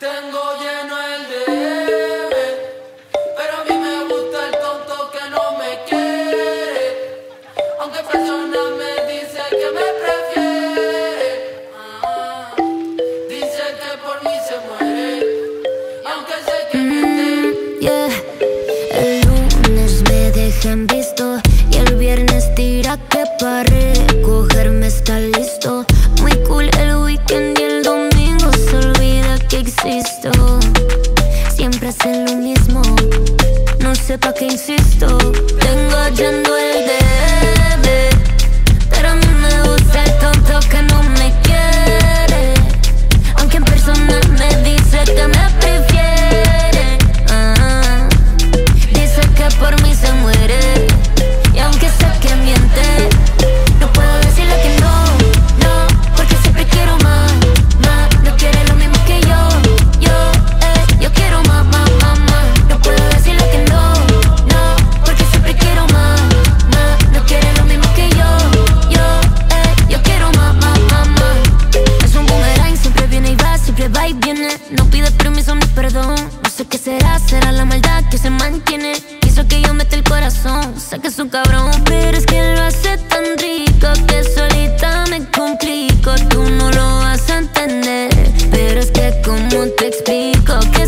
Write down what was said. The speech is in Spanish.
Tengo lleno el DM, pero a mí me gusta el tonto que no me quiere. Aunque personas me dicen que me prefiere. Dice que por mí se muere, y aunque sé que miente. Yeah. El lunes me dejan visto y el viernes tira que para recogerme está listo. Muy cool el weekend y el domingo se olvida que existo. Siempre hacen lo mismo, no sé pa' qué insisto. Tengo yendo el debe, pero a mí me gusta el tonto que no me quiere. Aunque en persona me dice que me prefiere. Dice que por mí se muere, y aunque sé que miente, no puedo decirle que no, no, porque siempre quiero más, más. No quiere lo mismo que yo quiero más, más, más, más. No puedo decirle que no, no, porque siempre quiero más, más. No quiere lo mismo que yo quiero más, más, más, más. Es un boomerang, siempre viene y va, siempre va y viene. No pide permiso ni perdón, no sé qué será, será la maldad que se mantiene. Quiso que yo meta el corazón, sé que es un cabrón, pero es que lo hace tan rico que solita me complico. Tú no lo vas a entender, pero es que como te explico que